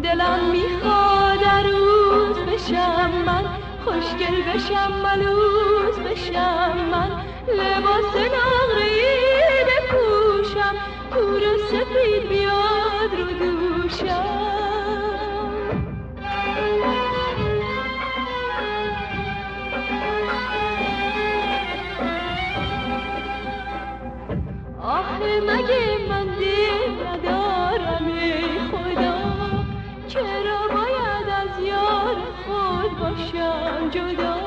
دلم میخواد عروس بشم من، خوشگل بشم ملوس بشم من، لباس نقره‌ای بپوشم، پور سفید بیاد رو دوشم. آخه مگه من دل ندارم ای خدا، چرا باید از یار خود باشم جدا؟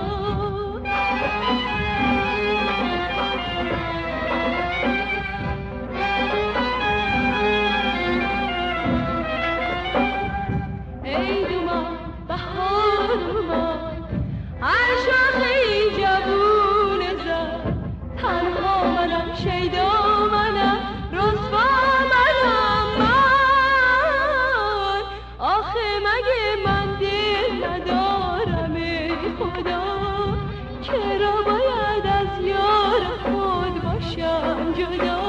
ای دومان بهار اومد، هر شاخه‌ای جوون زد، تنها منم شیدا منم، رسوا منم من. آخه مگه من دل ندارم ای خدا، چرا باید از یار خود باشم جدا؟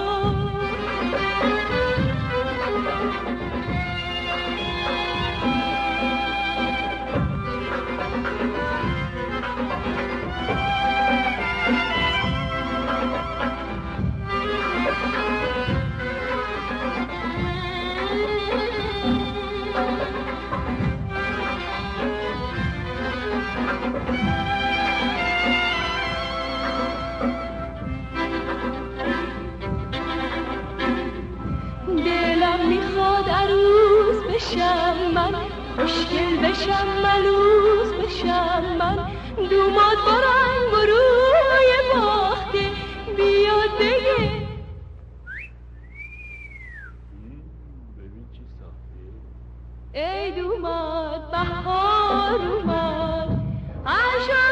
دلم میخواد عروس بشم من، خوشگل بشم ملوس بشم من، دوماد با رنگ و روی باخته بیاد بگه ای دوماد بهار اومد،